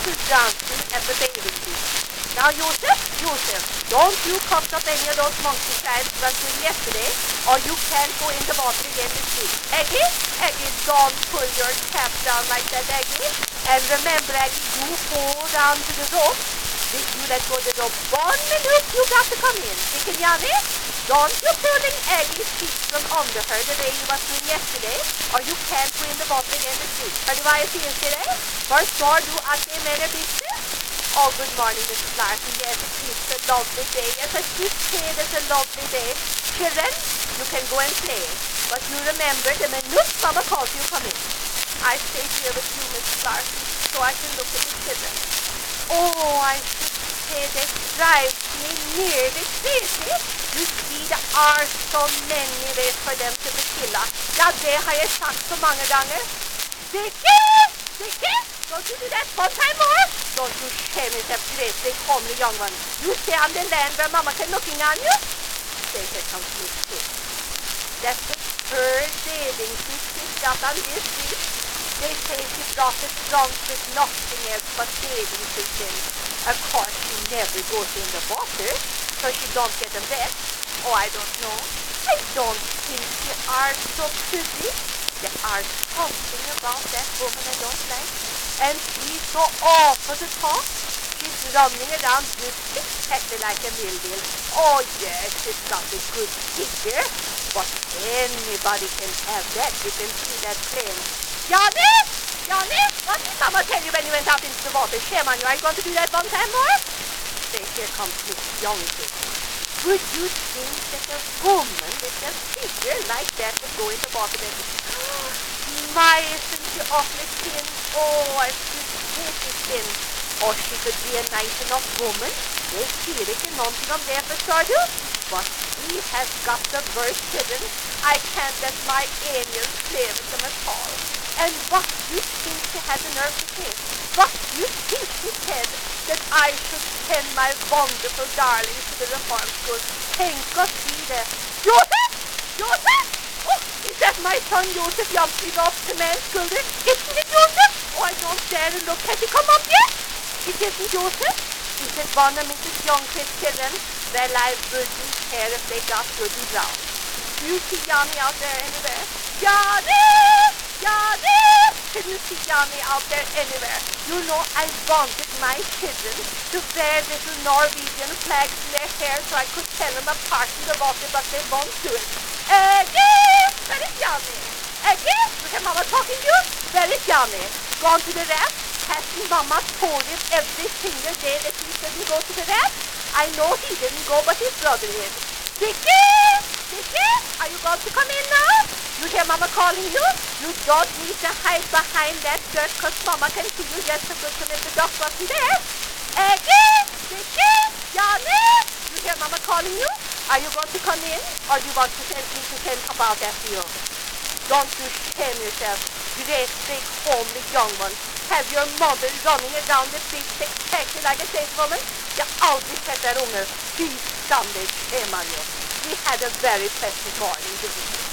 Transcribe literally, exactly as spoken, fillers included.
to dancing at the bathing beach. Now, Joseph, Joseph, don't you cough up any of those monkey shines that were yesterday, or you can't go in the water again this week. Eggy, Eggy, don't pull your cap down like that, Eggy. And remember, Eggy, you hold on to the rope. If you let go of the rope one minute, you got to come in. Chicken Yanni, don't you pulling Eggy's feet from under her the way you was doing yesterday, or you can't go in the water again this week. Hör du vad jag säger till dig? Förstår du att det är mer business? Oh, good morning, Missus Larson. Yes, it's a lovely day. Yes, I did say it's a lovely day. Children, you can go and play. But you remember, the minute Mama calls you, come in. I stay here with you, Missus Larson, so I can look at the children. Oh, I should say that drives me nearly crazy. You see, there are so many ways for them to be killed. Ja, det har jag sagt så många gånger. Vicky! Vicky! Don't you do that one time more? Don't you shame yourself, great, homely young one. You stay on the land where Mama can looking on you? Say, here comes Miss Kid. That's the third bathing suit she's got on this week. They say she brought it drunk with nothing else but bathing suits in. Of course, she never goes in the water, so she don't get a wet. Oh, I don't know. I don't think she are so pretty. There are something about that woman I don't like. And she's so awful to talk. She's running around just exactly like a millville. Oh, yes, she's got a good figure. But anybody can have that. You can see that plain. Johnny! Johnny! What did Mama tell you when you went out into the water? Shame on you. Are you going to do that one time more? Say, here comes Miss Youngkin. Would you think that a woman with a figure like that would go in the water and my, isn't she awfully thin? Oh, I should hate it thin. Or she could be a nice enough woman. Det ser inte någonting om det, förstår du? But he has got the worst children. I can't let my angels play with them at all. And what do you think she had the nerve to say? What do you think she said? That I should send my wonderful darlings to the reform school. Tänk att see that. Joseph! Joseph! Oh, is that my son Joseph jumping off the man's shoulder? Isn't it Joseph? Oh, I don't dare to look. Has he come up yet? It isn't Joseph. Is it one of Missus Youngkin's children? Well, I wouldn't care if they got good and brown. Do you see Johnny out there anywhere? Johnny! Johnny! Can you see Johnny out there anywhere? You know, I wanted my children to wear little Norwegian flags in their hair so I could tell them apart in the water, but they won't do it. Eggy! Where is Johnny? Eggy? Look at Mama talking to you. Where is Johnny? Gone to the raft? Hasn't Mama told him every single day that he shouldn't go to the raft? I know he didn't go, but his brother did. Vicky! Vicky? Are you going to come in now? You hear Mama calling you? You don't need to hide behind that skirt because Mama can see you just as good as if the dog wasn't there. Eggy! Vicky! Johnny! You hear Mama calling you? Are you going to come in? Or do you want to send me to send about after you? Don't you shame yourself, great big homely young one. Have your mother running around the big spectacular like a state woman? Jag har aldrig sett er ungar. Fy skam dig, shame on you. We had a very pleasant morning, didn't we?